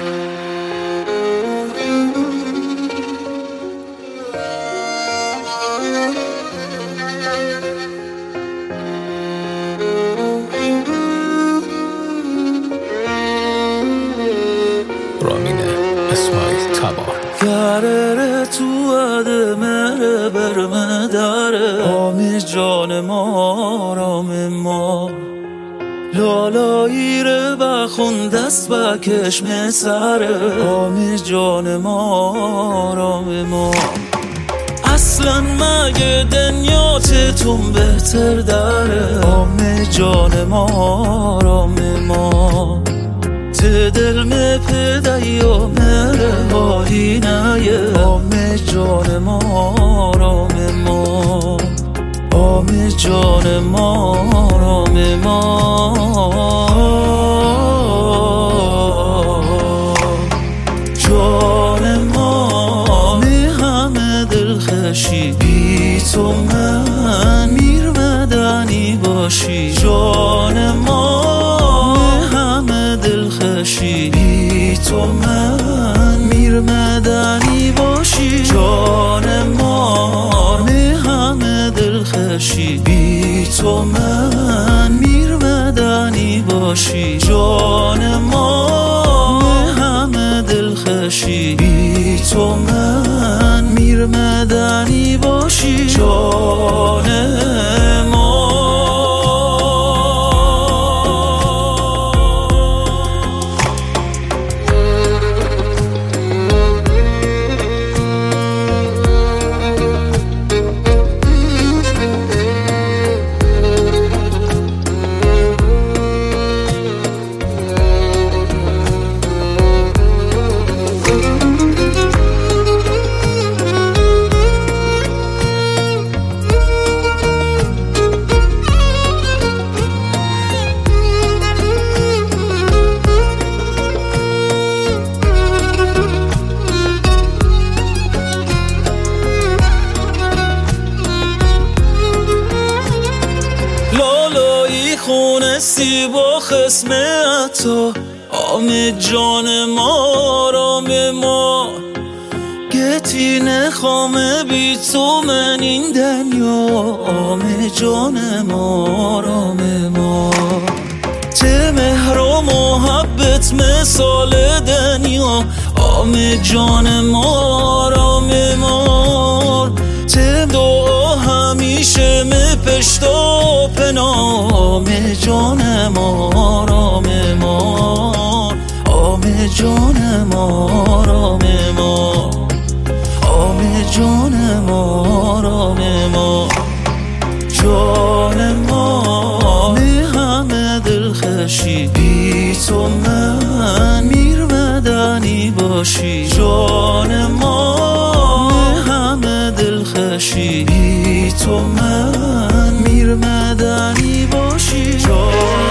گرره تو ادمره برمه داره آمی جان ما رام ما لالایی ره بخون دست بکش مسره آمی جان ما رام ما اصلا مگه دنیا تون بهتر داره آمی جان ما رام ما دل می پدی و مره هایی نیه آمی جان ما رام ما آمی جان ما رام ما جان ما می همه دل خشی بی تو من میر مدنی باشی جان ما بی تو من میر مدنی باشی جان مار می همه دل خشی بی تو من میر مدنی باشی جان مار می همه دل خشی بی تو من میر مدنی باشی جان مار خونستی با خسمت تو آمی جان ما رام ما گتی نخوامه بی تو من این دنیا آمی جان ما رام ما ته مهر و محبت مثال دنیا آمی جان ما رام ما ته دعا همیشه می پشت و پنام جان ما رام ما آم جان ما رام ما آم جان ما رام ما جان ما می همه دل خشی بی تو من میر مدنی باشی جان ما می همه دل خشی بی تو من میر مدنی باشی جان